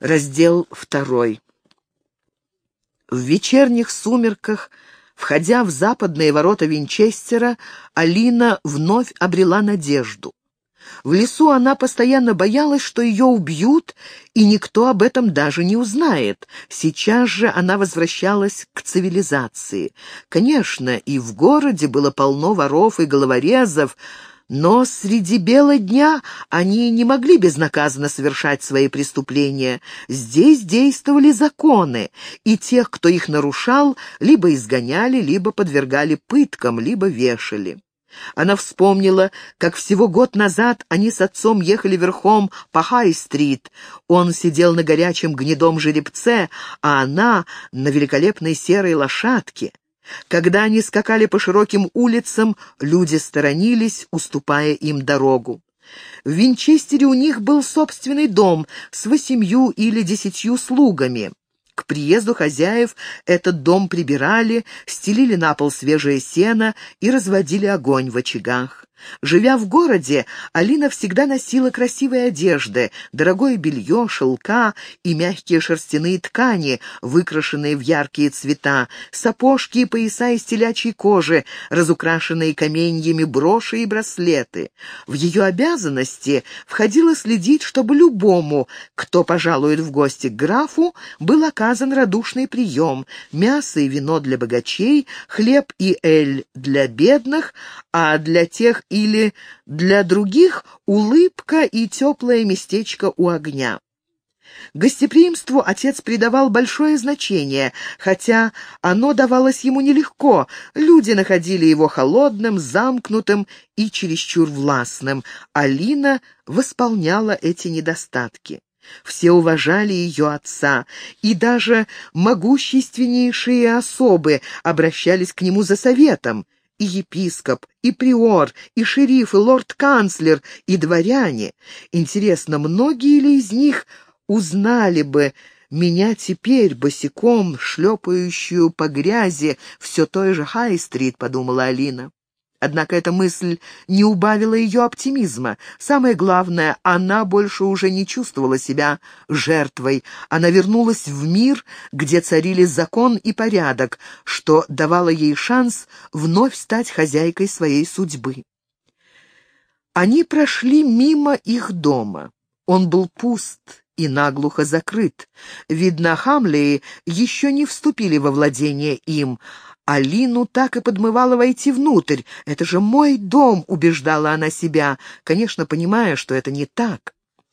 Раздел 2. В вечерних сумерках, входя в западные ворота Винчестера, Алина вновь обрела надежду. В лесу она постоянно боялась, что ее убьют, и никто об этом даже не узнает. Сейчас же она возвращалась к цивилизации. Конечно, и в городе было полно воров и головорезов, но среди бела дня они не могли безнаказанно совершать свои преступления. Здесь действовали законы, и тех, кто их нарушал, либо изгоняли, либо подвергали пыткам, либо вешали. Она вспомнила, как всего год назад они с отцом ехали верхом по Хай-стрит. Он сидел на горячем гнедом жеребце, а она на великолепной серой лошадке. Когда они скакали по широким улицам, люди сторонились, уступая им дорогу. В Винчестере у них был собственный дом с 8 или 10 слугами. К приезду хозяев этот дом прибирали, стелили на пол свежее сено и разводили огонь в очагах. Живя в городе, Алина всегда носила красивые одежды, дорогое белье, шелка и мягкие шерстяные ткани, выкрашенные в яркие цвета, сапожки и пояса из телячьей кожи, разукрашенные каменьями броши и браслеты. В ее обязанности входило следить, чтобы любому, кто пожалует в гости к графу, был оказан радушный прием: мясо и вино для богачей, хлеб и эль для бедных, а для тех или для других улыбка и теплое местечко у огня. Гостеприимству отец придавал большое значение, хотя оно давалось ему нелегко. Люди находили его холодным, замкнутым и чересчур властным. Алина восполняла эти недостатки. Все уважали ее отца, и даже могущественнейшие особы обращались к нему за советом. И епископ, и приор, и шериф, и лорд-канцлер, и дворяне. Интересно, многие ли из них узнали бы меня теперь, босиком, шлепающую по грязи все той же Хай-стрит, подумала Алина. Однако эта мысль не убавила ее оптимизма. Самое главное, она больше уже не чувствовала себя жертвой. Она вернулась в мир, где царили закон и порядок, что давало ей шанс вновь стать хозяйкой своей судьбы. Они прошли мимо их дома. Он был пуст и наглухо закрыт. Видно, Хамлеи еще не вступили во владение им. Алину так и подмывало войти внутрь. «Это же мой дом», — убеждала она себя, конечно, понимая, что это не так.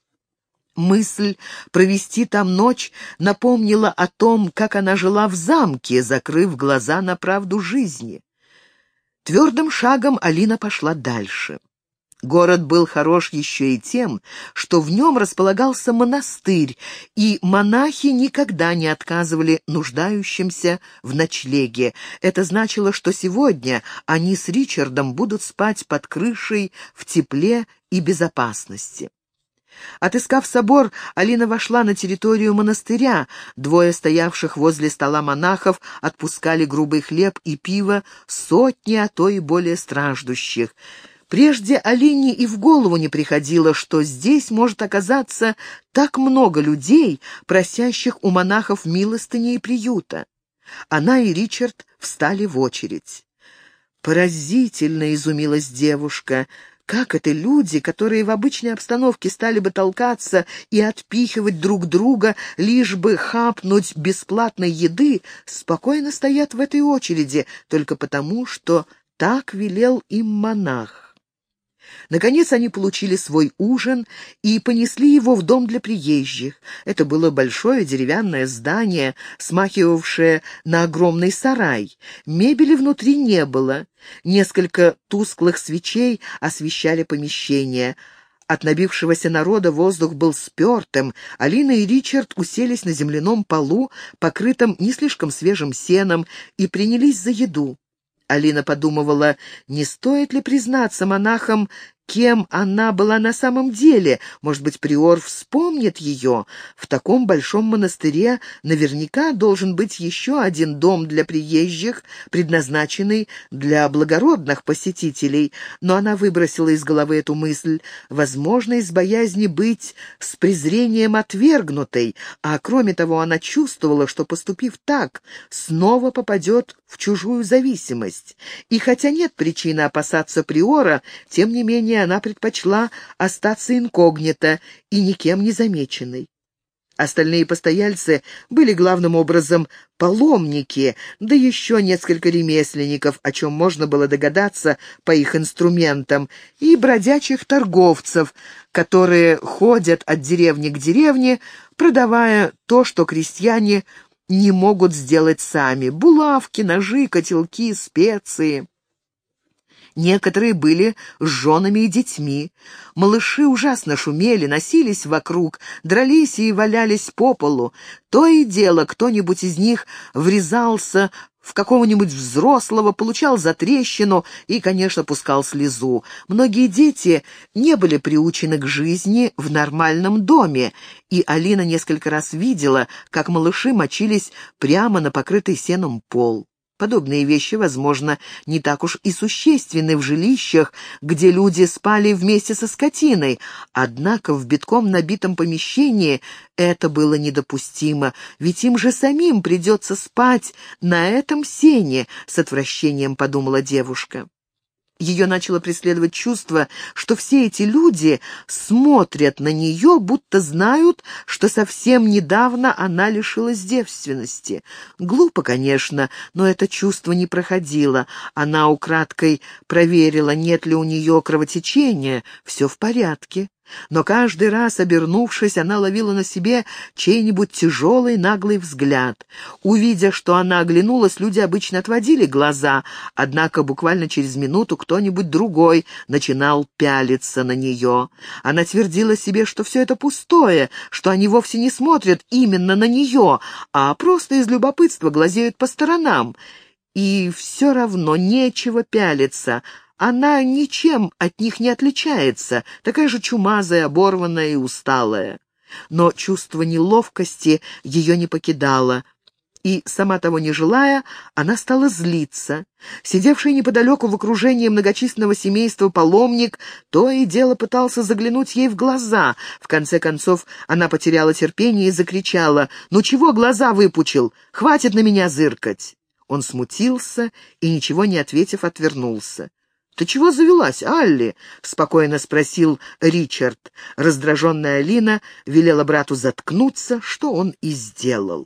Мысль провести там ночь напомнила о том, как она жила в замке, закрыв глаза на правду жизни. Твердым шагом Алина пошла дальше. Город был хорош еще и тем, что в нем располагался монастырь, и монахи никогда не отказывали нуждающимся в ночлеге. Это значило, что сегодня они с Ричардом будут спать под крышей в тепле и безопасности. Отыскав собор, Алина вошла на территорию монастыря. Двое стоявших возле стола монахов отпускали грубый хлеб и пиво сотни, а то и более страждущих. Прежде Алине и в голову не приходило, что здесь может оказаться так много людей, просящих у монахов милостыни и приюта. Она и Ричард встали в очередь. Поразительно изумилась девушка. Как это люди, которые в обычной обстановке стали бы толкаться и отпихивать друг друга, лишь бы хапнуть бесплатной еды, спокойно стоят в этой очереди, только потому, что так велел им монах. Наконец они получили свой ужин и понесли его в дом для приезжих. Это было большое деревянное здание, смахивавшее на огромный сарай. Мебели внутри не было. Несколько тусклых свечей освещали помещение. От набившегося народа воздух был спертым. Алина и Ричард уселись на земляном полу, покрытом не слишком свежим сеном, и принялись за еду. Алина подумывала, не стоит ли признаться монахам, кем она была на самом деле. Может быть, приор вспомнит ее. В таком большом монастыре наверняка должен быть еще один дом для приезжих, предназначенный для благородных посетителей. Но она выбросила из головы эту мысль, возможно, из боязни быть с презрением отвергнутой, а кроме того, она чувствовала, что, поступив так, снова попадет в чужую зависимость. И хотя нет причины опасаться приора, тем не менее она предпочла остаться инкогнито и никем не замеченной. Остальные постояльцы были главным образом паломники, да еще несколько ремесленников, о чем можно было догадаться по их инструментам, и бродячих торговцев, которые ходят от деревни к деревне, продавая то, что крестьяне не могут сделать сами: булавки, ножи, котелки, специи. Некоторые были с женами и детьми. Малыши ужасно шумели, носились вокруг, дрались и валялись по полу. То и дело кто-нибудь из них врезался в какого-нибудь взрослого, получал затрещину и, конечно, пускал слезу. Многие дети не были приучены к жизни в нормальном доме, и Алина несколько раз видела, как малыши мочились прямо на покрытый сеном пол. Подобные вещи, возможно, не так уж и существенны в жилищах, где люди спали вместе со скотиной, однако в битком набитом помещении это было недопустимо, ведь им же самим придется спать на этом сене, с отвращением подумала девушка. Ее начало преследовать чувство, что все эти люди смотрят на нее, будто знают, что совсем недавно она лишилась девственности. Глупо, конечно, но это чувство не проходило. Она украдкой проверила, нет ли у нее кровотечения. Все в порядке. Но каждый раз, обернувшись, она ловила на себе чей-нибудь тяжелый наглый взгляд. Увидя, что она оглянулась, люди обычно отводили глаза, однако буквально через минуту кто-нибудь другой начинал пялиться на нее. Она твердила себе, что все это пустое, что они вовсе не смотрят именно на нее, а просто из любопытства глазеют по сторонам. И все равно нечего пялиться. Она ничем от них не отличается, такая же чумазая, оборванная и усталая. Но чувство неловкости ее не покидало, и, сама того не желая, она стала злиться. Сидевший неподалеку в окружении многочисленного семейства паломник то и дело пытался заглянуть ей в глаза. В конце концов она потеряла терпение и закричала: «Ну чего глаза выпучил? Хватит на меня зыркать!» Он смутился и, ничего не ответив, отвернулся. «Ты чего завелась, Алли?» — спокойно спросил Ричард. Раздраженная Алина велела брату заткнуться, что он и сделал.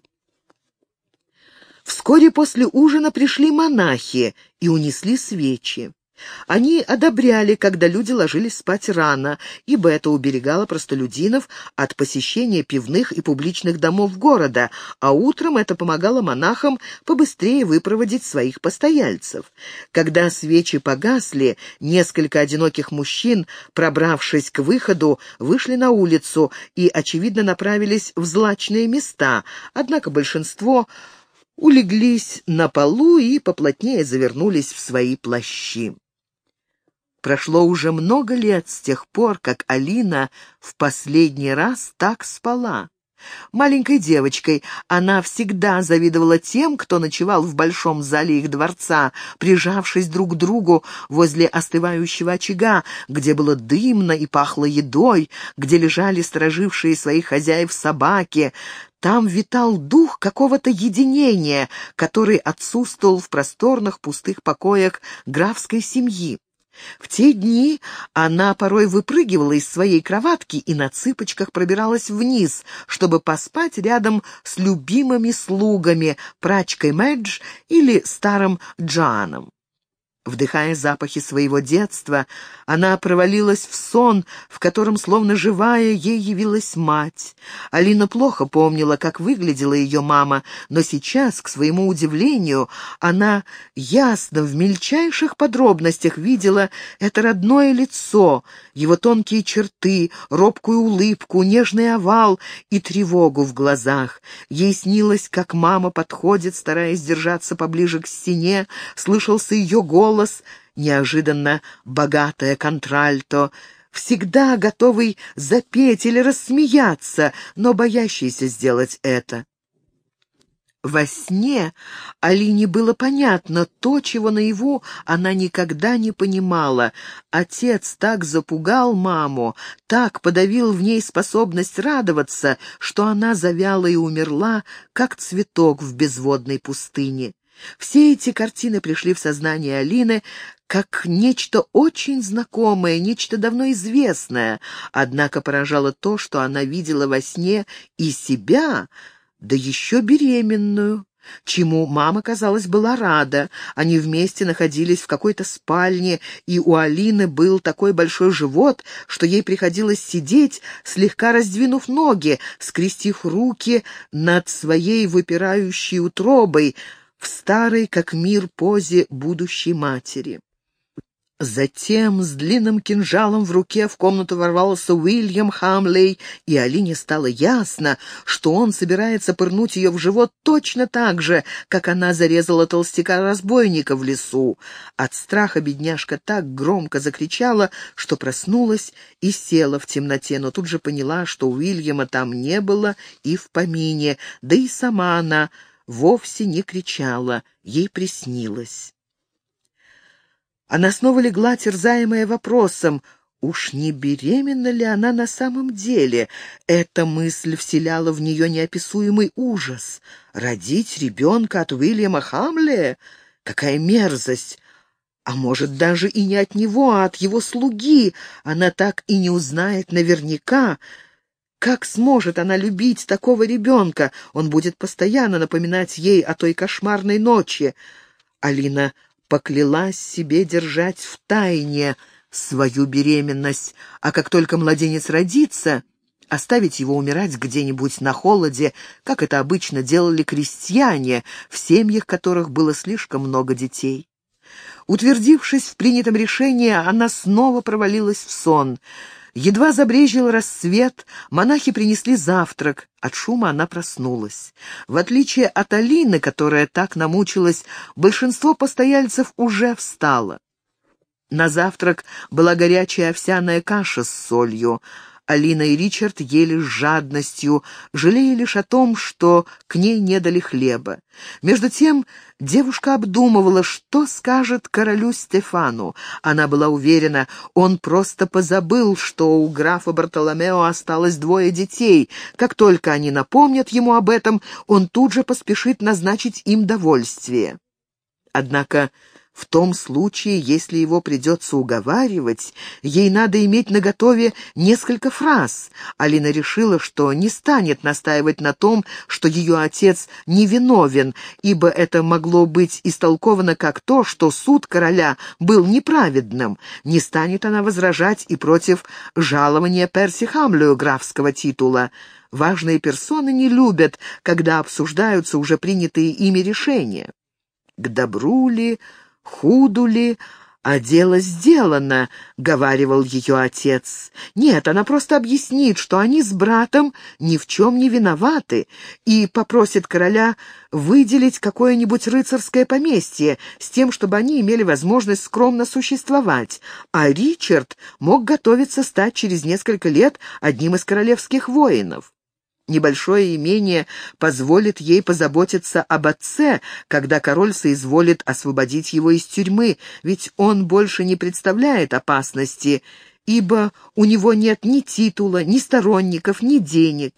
Вскоре после ужина пришли монахи и унесли свечи. Они одобряли, когда люди ложились спать рано, ибо это уберегало простолюдинов от посещения пивных и публичных домов города, а утром это помогало монахам побыстрее выпроводить своих постояльцев. Когда свечи погасли, несколько одиноких мужчин, пробравшись к выходу, вышли на улицу и, очевидно, направились в злачные места, однако большинство улеглись на полу и поплотнее завернулись в свои плащи. Прошло уже много лет с тех пор, как Алина в последний раз так спала. Маленькой девочкой она всегда завидовала тем, кто ночевал в большом зале их дворца, прижавшись друг к другу возле остывающего очага, где было дымно и пахло едой, где лежали сторожившие своих хозяев собаки. Там витал дух какого-то единения, который отсутствовал в просторных пустых покоях графской семьи. В те дни она порой выпрыгивала из своей кроватки и на цыпочках пробиралась вниз, чтобы поспать рядом с любимыми слугами, прачкой Мэдж или старым Джоаном. Вдыхая запахи своего детства, она провалилась в сон, в котором, словно живая, ей явилась мать. Алина плохо помнила, как выглядела ее мама, но сейчас, к своему удивлению, она ясно в мельчайших подробностях видела это родное лицо, его тонкие черты, робкую улыбку, нежный овал и тревогу в глазах. Ей снилось, как мама подходит, стараясь держаться поближе к стене, слышался ее голос, голос, неожиданно богатое контральто, всегда готовый запеть или рассмеяться, но боящийся сделать это. Во сне Алине было понятно то, чего наяву она никогда не понимала. Отец так запугал маму, так подавил в ней способность радоваться, что она завяла и умерла, как цветок в безводной пустыне. Все эти картины пришли в сознание Алины как нечто очень знакомое, нечто давно известное, однако поражало то, что она видела во сне и себя, да еще беременную, чему мама, казалось, была рада. Они вместе находились в какой-то спальне, и у Алины был такой большой живот, что ей приходилось сидеть, слегка раздвинув ноги, скрестив руки над своей выпирающей утробой, в старой, как мир, позе будущей матери. Затем с длинным кинжалом в руке в комнату ворвался Уильям Хамлей, и Алине стало ясно, что он собирается пырнуть ее в живот точно так же, как она зарезала толстяка-разбойника в лесу. От страха бедняжка так громко закричала, что проснулась и села в темноте, но тут же поняла, что Уильяма там не было и в помине, да и сама она вовсе не кричала, ей приснилось. Она снова легла, терзаемая вопросом, уж не беременна ли она на самом деле? Эта мысль вселяла в нее неописуемый ужас. Родить ребенка от Уильяма Хамлея? Какая мерзость! А может, даже и не от него, а от его слуги. Она так и не узнает наверняка. Как сможет она любить такого ребенка? Он будет постоянно напоминать ей о той кошмарной ночи. Алина поклялась себе держать в тайне свою беременность, а как только младенец родится, оставить его умирать где-нибудь на холоде, как это обычно делали крестьяне, в семьях которых было слишком много детей. Утвердившись в принятом решении, она снова провалилась в сон. Едва забрезжил рассвет, монахи принесли завтрак. От шума она проснулась. В отличие от Алины, которая так намучилась, большинство постояльцев уже встало. На завтрак была горячая овсяная каша с солью. Алина и Ричард ели с жадностью, жалея лишь о том, что к ней не дали хлеба. Между тем девушка обдумывала, что скажет королю Стефану. Она была уверена, он просто позабыл, что у графа Бартоломео осталось 2 детей. Как только они напомнят ему об этом, он тут же поспешит назначить им довольствие. Однако в том случае, если его придется уговаривать, ей надо иметь наготове несколько фраз. Алина решила, что не станет настаивать на том, что ее отец невиновен, ибо это могло быть истолковано как то, что суд короля был неправедным. Не станет она возражать и против жалования Перси Хамлею графского титула. Важные персоны не любят, когда обсуждаются уже принятые ими решения. К добру ли, худу ли, а дело сделано, — говаривал ее отец. Нет, она просто объяснит, что они с братом ни в чем не виноваты, и попросит короля выделить какое-нибудь рыцарское поместье с тем, чтобы они имели возможность скромно существовать, а Ричард мог готовиться стать через несколько лет одним из королевских воинов. Небольшое имение позволит ей позаботиться об отце, когда король соизволит освободить его из тюрьмы, ведь он больше не представляет опасности, ибо у него нет ни титула, ни сторонников, ни денег.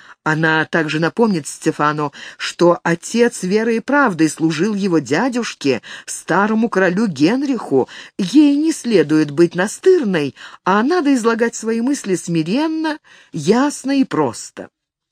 Она также напомнит Стефану, что отец верой и правдой служил его дядюшке, старому королю Генриху. Ей не следует быть настырной, а надо излагать свои мысли смиренно, ясно и просто.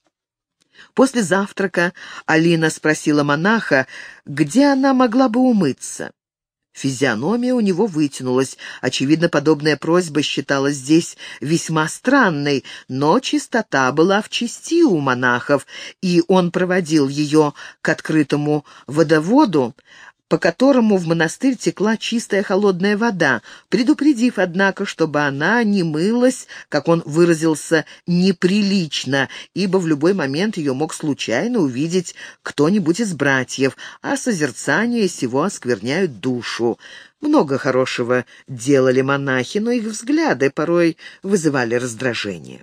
После завтрака Алина спросила монаха, где она могла бы умыться. Физиономия у него вытянулась. Очевидно, подобная просьба считалась здесь весьма странной, но чистота была в чести у монахов, и он проводил ее к открытому водоводу, по которому в монастырь текла чистая холодная вода, предупредив, однако, чтобы она не мылась, как он выразился, неприлично, ибо в любой момент ее мог случайно увидеть кто-нибудь из братьев, а созерцание сего оскверняют душу. Много хорошего делали монахи, но их взгляды порой вызывали раздражение.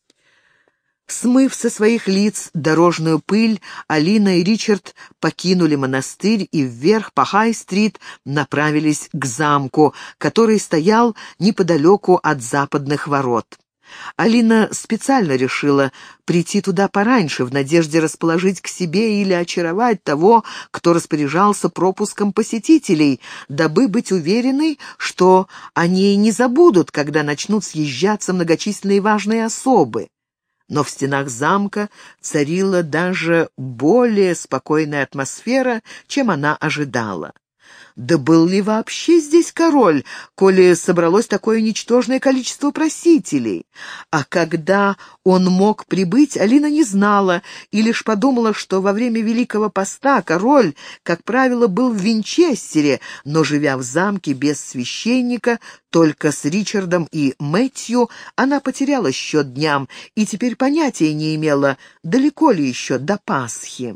Смыв со своих лиц дорожную пыль, Алина и Ричард покинули монастырь и вверх по Хай-стрит направились к замку, который стоял неподалеку от западных ворот. Алина специально решила прийти туда пораньше, в надежде расположить к себе или очаровать того, кто распоряжался пропуском посетителей, дабы быть уверенной, что они не забудут, когда начнут съезжаться многочисленные важные особы. Но в стенах замка царила даже более спокойная атмосфера, чем она ожидала. Да был ли вообще здесь король, коли собралось такое ничтожное количество просителей? А когда он мог прибыть, Алина не знала и лишь подумала, что во время Великого Поста король, как правило, был в Винчестере, но, живя в замке без священника, только с Ричардом и Мэтью, она потеряла счет дням и теперь понятия не имела, далеко ли еще до Пасхи.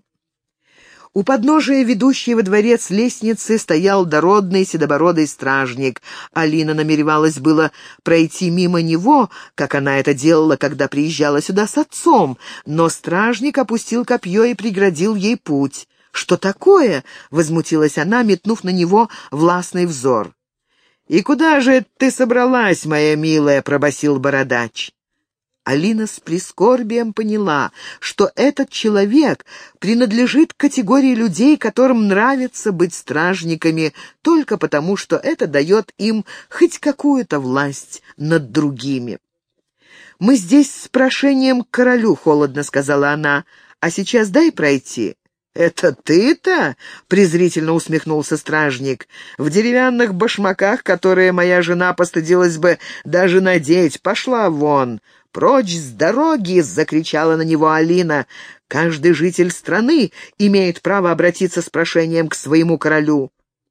У подножия ведущей во дворец лестницы стоял дородный седобородый стражник. Алина намеревалась было пройти мимо него, как она это делала, когда приезжала сюда с отцом, но стражник опустил копье и преградил ей путь. «Что такое?» — возмутилась она, метнув на него властный взор. «И куда же ты собралась, моя милая?» — пробасил бородач. Алина с прискорбием поняла, что этот человек принадлежит к категории людей, которым нравится быть стражниками, только потому, что это дает им хоть какую-то власть над другими. «Мы здесь с прошением к королю», — холодно сказала она, — «а сейчас дай пройти». «Это ты-то?» — презрительно усмехнулся стражник. «В деревянных башмаках, которые моя жена постыдилась бы даже надеть. Пошла вон!» «Прочь с дороги!» — закричала на него Алина. «Каждый житель страны имеет право обратиться с прошением к своему королю».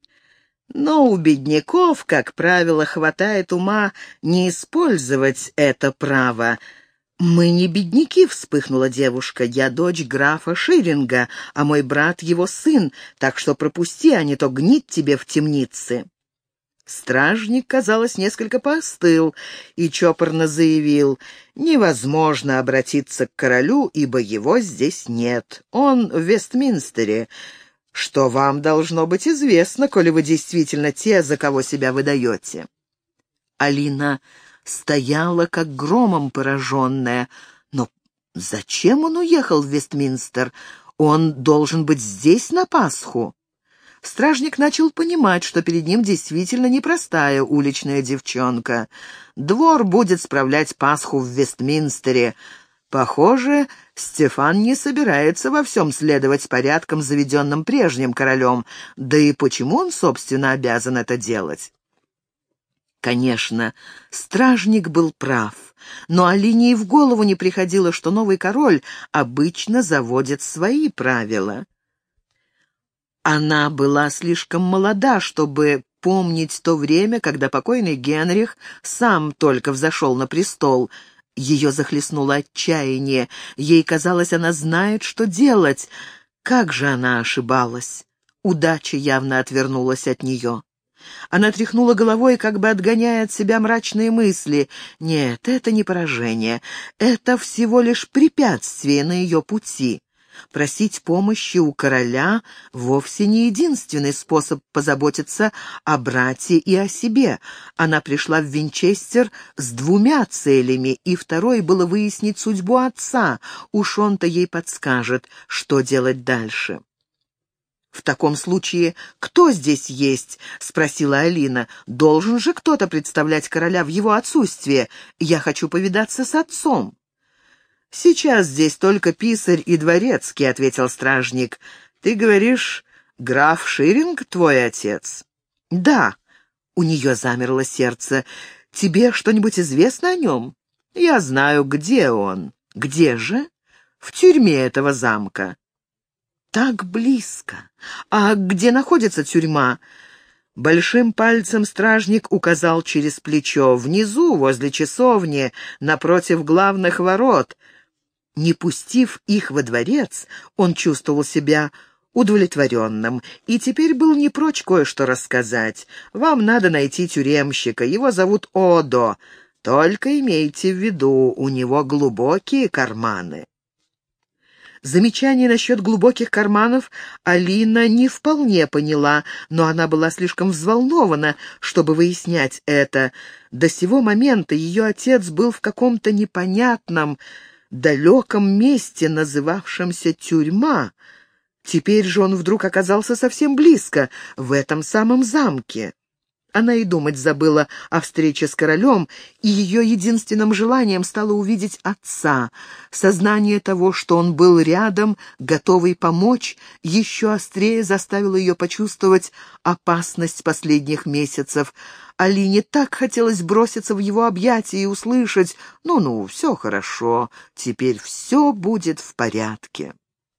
Но у бедняков, как правило, хватает ума не использовать это право. «Мы не бедняки», — вспыхнула девушка. «Я дочь графа Ширинга, а мой брат его сын, так что пропусти, а не то гнить тебе в темнице». Стражник, казалось, несколько поостыл и чопорно заявил: «Невозможно обратиться к королю, ибо его здесь нет. Он в Вестминстере, что вам должно быть известно, коли вы действительно те, за кого себя выдаете». Алина стояла, как громом пораженная. Но зачем он уехал в Вестминстер? Он должен быть здесь на Пасху. Стражник начал понимать, что перед ним действительно непростая уличная девчонка. Двор будет справлять Пасху в Вестминстере. Похоже, Стефан не собирается во всем следовать порядкам, заведенным прежним королем. Да и почему он, собственно, обязан это делать? Конечно, стражник был прав, но Алине и в голову не приходило, что новый король обычно заводит свои правила. Она была слишком молода, чтобы помнить то время, когда покойный Генрих сам только взошел на престол. Ее захлестнуло отчаяние. Ей казалось, она знает, что делать. Как же она ошибалась! Удача явно отвернулась от нее. Она тряхнула головой, как бы отгоняя от себя мрачные мысли. Нет, это не поражение. Это всего лишь препятствие на ее пути. Просить помощи у короля вовсе не единственный способ позаботиться о брате и о себе. Она пришла в Винчестер с двумя целями, и второй было выяснить судьбу отца. Уж он-то ей подскажет, что делать дальше. «В таком случае кто здесь есть?» — спросила Алина. «Должен же кто-то представлять короля в его отсутствие. Я хочу повидаться с отцом». «Сейчас здесь только писарь и дворецкий», — ответил стражник. «Ты говоришь, граф Ширинг твой отец?» «Да», — у нее замерло сердце. «Тебе что-нибудь известно о нем?» «Я знаю, где он». «Где же?» «В тюрьме этого замка». Так близко. А где находится тюрьма? Большим пальцем стражник указал через плечо. Внизу, возле часовни, напротив главных ворот. Не пустив их во дворец, он чувствовал себя удовлетворенным и теперь был не прочь кое-что рассказать. «Вам надо найти тюремщика, его зовут Одо. Только имейте в виду, у него глубокие карманы». Замечание насчет глубоких карманов Алина не вполне поняла, но она была слишком взволнована, чтобы выяснять это. До сего момента ее отец был в каком-то непонятном, далеком месте, называвшемся тюрьма. Теперь же он вдруг оказался совсем близко, в этом самом замке. Она и думать забыла о встрече с королем, и ее единственным желанием стало увидеть отца. Сознание того, что он был рядом, готовый помочь, еще острее заставило ее почувствовать опасность последних месяцев. Алине так хотелось броситься в его объятия и услышать: «Ну-ну, все хорошо, теперь все будет в порядке».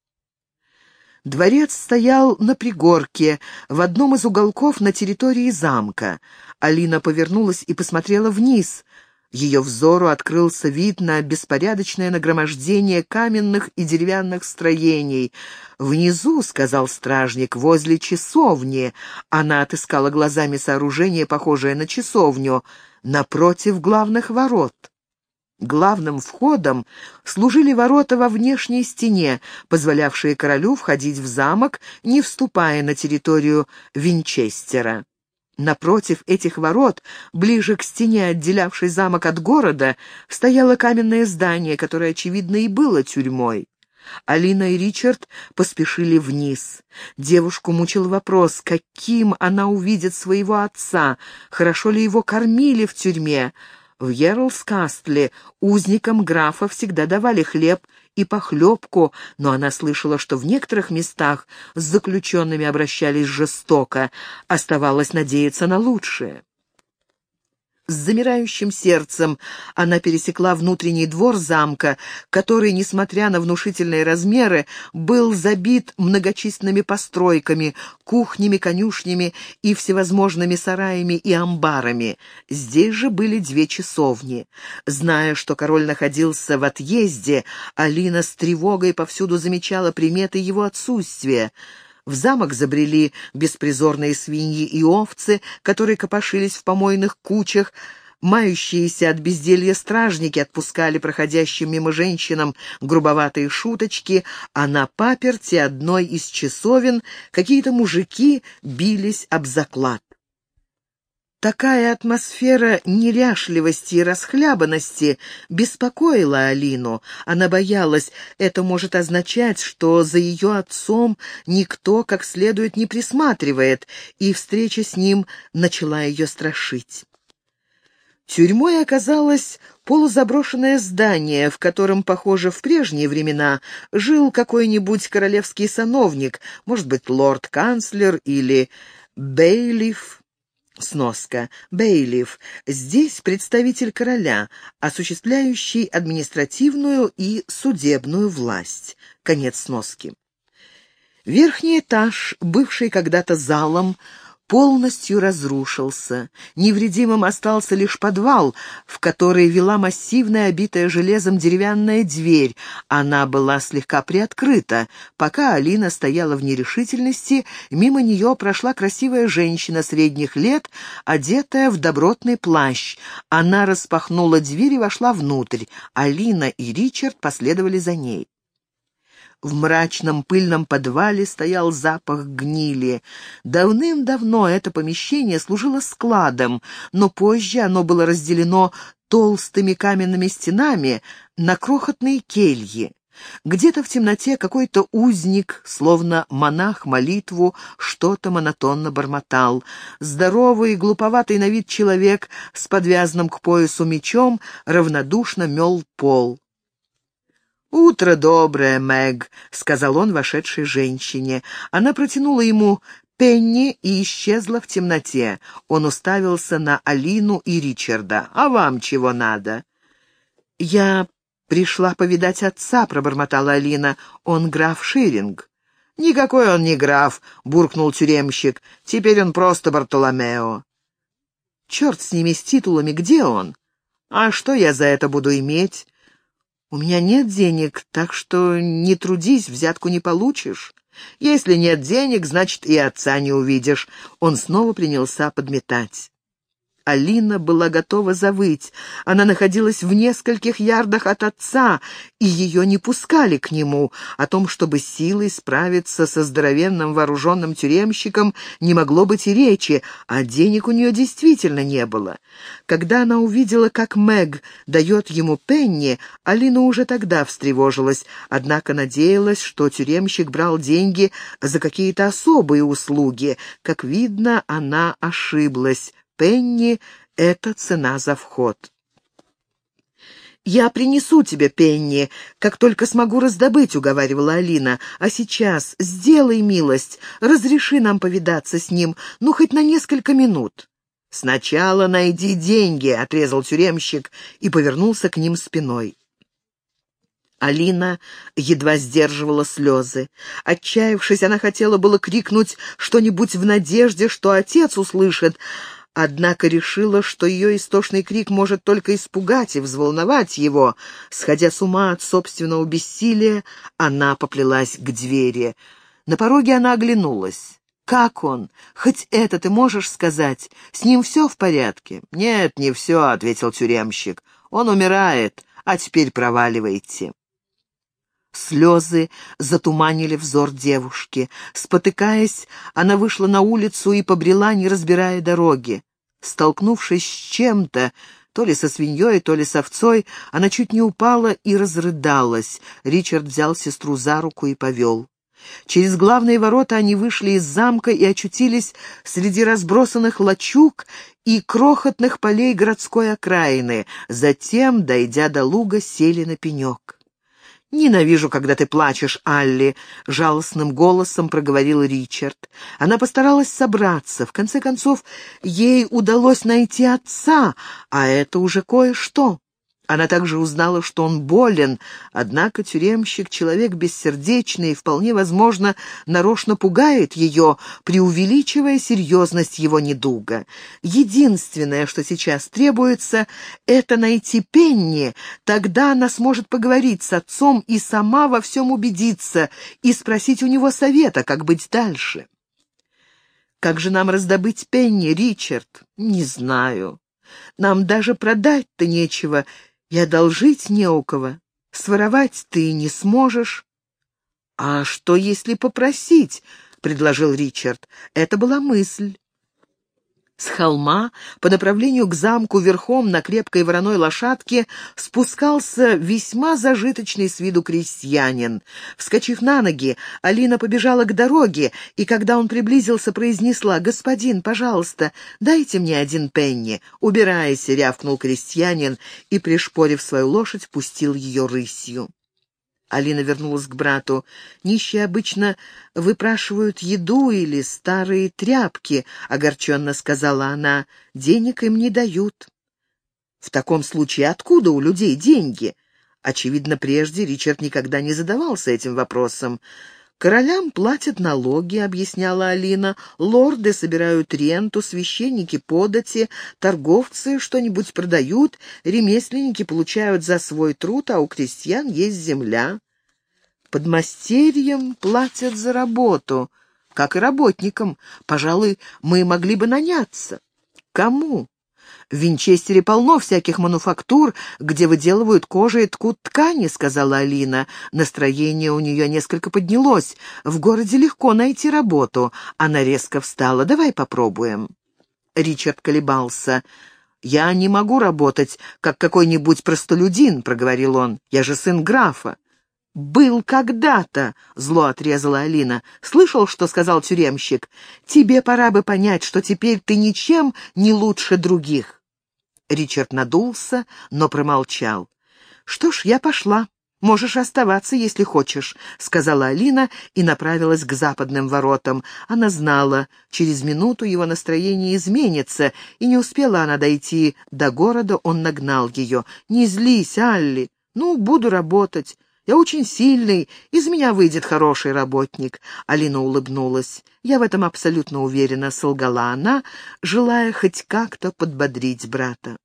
Дворец стоял на пригорке, в одном из уголков на территории замка. Алина повернулась и посмотрела вниз. Ее взору открылся вид на беспорядочное нагромождение каменных и деревянных строений. «Внизу», — сказал стражник, — «возле часовни». Она отыскала глазами сооружение, похожее на часовню, напротив главных ворот. Главным входом служили ворота во внешней стене, позволявшие королю входить в замок, не вступая на территорию Винчестера. Напротив этих ворот, ближе к стене, отделявшей замок от города, стояло каменное здание, которое, очевидно, и было тюрьмой. Алина и Ричард поспешили вниз. Девушку мучил вопрос, каким она увидит своего отца, хорошо ли его кормили в тюрьме. В Йерлскастле узникам графа всегда давали хлеб и похлебку, но она слышала, что в некоторых местах с заключенными обращались жестоко. Оставалось надеяться на лучшее. С замирающим сердцем она пересекла внутренний двор замка, который, несмотря на внушительные размеры, был забит многочисленными постройками, кухнями, конюшнями и всевозможными сараями и амбарами. Здесь же были 2 часовни. Зная, что король находился в отъезде, Алина с тревогой повсюду замечала приметы его отсутствия. В замок забрели беспризорные свиньи и овцы, которые копошились в помойных кучах. Мающиеся от безделья стражники отпускали проходящим мимо женщинам грубоватые шуточки, а на паперти одной из часовен какие-то мужики бились об заклад. Такая атмосфера неряшливости и расхлябанности беспокоила Алину. Она боялась, это может означать, что за ее отцом никто как следует не присматривает, и встреча с ним начала ее страшить. Тюрьмой оказалось полузаброшенное здание, в котором, похоже, в прежние времена жил какой-нибудь королевский сановник, может быть, лорд-канцлер или бейлиф. Сноска. Бейлиф. Здесь представитель короля, осуществляющий административную и судебную власть. Конец сноски. Верхний этаж, бывший когда-то залом, полностью разрушился. Невредимым остался лишь подвал, в который вела массивная, обитая железом деревянная дверь. Она была слегка приоткрыта. Пока Алина стояла в нерешительности, мимо нее прошла красивая женщина средних лет, одетая в добротный плащ. Она распахнула дверь и вошла внутрь. Алина и Ричард последовали за ней. В мрачном пыльном подвале стоял запах гнили. Давным-давно это помещение служило складом, но позже оно было разделено толстыми каменными стенами на крохотные кельи. Где-то в темноте какой-то узник, словно монах молитву, что-то монотонно бормотал. Здоровый, глуповатый на вид человек с подвязанным к поясу мечом равнодушно мел пол. «Утро доброе, Мэг», — сказал он вошедшей женщине. Она протянула ему пенни и исчезла в темноте. Он уставился на Алину и Ричарда. «А вам чего надо?» «Я пришла повидать отца», — пробормотала Алина. «Он граф Ширинг». «Никакой он не граф», — буркнул тюремщик. «Теперь он просто Бартоломео». «Черт с ними, с титулами, где он? А что я за это буду иметь? У меня нет денег, так что не трудись, взятку не получишь». «Если нет денег, значит, и отца не увидишь». Он снова принялся подметать. Алина была готова завыть. Она находилась в нескольких ярдах от отца, и ее не пускали к нему. О том, чтобы силой справиться со здоровенным вооруженным тюремщиком, не могло быть и речи, а денег у нее действительно не было. Когда она увидела, как Мэг дает ему пенни, Алина уже тогда встревожилась, однако надеялась, что тюремщик брал деньги за какие-то особые услуги. Как видно, она ошиблась. Пенни — это цена за вход. «Я принесу тебе пенни, как только смогу раздобыть», — уговаривала Алина. «А сейчас сделай милость, разреши нам повидаться с ним, ну, хоть на несколько минут». «Сначала найди деньги», — отрезал тюремщик и повернулся к ним спиной. Алина едва сдерживала слезы. Отчаявшись, она хотела было крикнуть что-нибудь в надежде, что отец услышит, однако решила, что ее истошный крик может только испугать и взволновать его. Сходя с ума от собственного бессилия, она поплелась к двери. На пороге она оглянулась. «Как он? Хоть это ты можешь сказать? С ним все в порядке?» «Нет, не все», — ответил тюремщик. «Он умирает, а теперь проваливайте». Слезы затуманили взор девушки. Спотыкаясь, она вышла на улицу и побрела, не разбирая дороги. Столкнувшись с чем-то, то ли со свиньей, то ли с овцой, она чуть не упала и разрыдалась. Ричард взял сестру за руку и повел. Через главные ворота они вышли из замка и очутились среди разбросанных лачуг и крохотных полей городской окраины. Затем, дойдя до луга, сели на пенек. «Ненавижу, когда ты плачешь, Алли», — жалостным голосом проговорил Ричард. Она постаралась собраться. В конце концов, ей удалось найти отца, а это уже кое-что. Она также узнала, что он болен, однако тюремщик — человек бессердечный и, вполне возможно, нарочно пугает ее, преувеличивая серьезность его недуга. Единственное, что сейчас требуется, это найти Пенни, тогда она сможет поговорить с отцом и сама во всем убедиться, и спросить у него совета, как быть дальше. «Как же нам раздобыть Пенни, Ричард?» «Не знаю. Нам даже продать-то нечего, и одолжить не у кого. Своровать ты не сможешь». «А что, если попросить?» — предложил Ричард. Это была мысль. С холма по направлению к замку верхом на крепкой вороной лошадке спускался весьма зажиточный с виду крестьянин. Вскочив на ноги, Алина побежала к дороге, и когда он приблизился, произнесла: «Господин, пожалуйста, дайте мне один пенни». «Убирайся», — рявкнул крестьянин и, пришпорив свою лошадь, пустил ее рысью. Алина вернулась к брату. «Нищие обычно выпрашивают еду или старые тряпки», — огорченно сказала она. «Денег им не дают». «В таком случае откуда у людей деньги?» Очевидно, прежде Ричард никогда не задавался этим вопросом. «Королям платят налоги», — объясняла Алина, «лорды собирают ренту, священники — подати, торговцы что-нибудь продают, ремесленники получают за свой труд, а у крестьян есть земля. Подмастерьям платят за работу, как и работникам. Пожалуй, мы могли бы наняться». «Кому?» «В Винчестере полно всяких мануфактур, где выделывают кожу и ткут ткани», — сказала Алина. Настроение у нее несколько поднялось. «В городе легко найти работу». Она резко встала. «Давай попробуем». Ричард колебался. «Я не могу работать, как какой-нибудь простолюдин», — проговорил он. «Я же сын графа». «Был когда-то», — зло отрезала Алина. «Слышал, что сказал тюремщик? Тебе пора бы понять, что теперь ты ничем не лучше других». Ричард надулся, но промолчал. «Что ж, я пошла. Можешь оставаться, если хочешь», — сказала Алина и направилась к западным воротам. Она знала, через минуту его настроение изменится, и не успела она дойти до города, он нагнал ее. «Не злись, Алли. Ну, буду работать. Я очень сильный, из меня выйдет хороший работник». Алина улыбнулась. «Я в этом абсолютно уверена», — солгала она, желая хоть как-то подбодрить брата.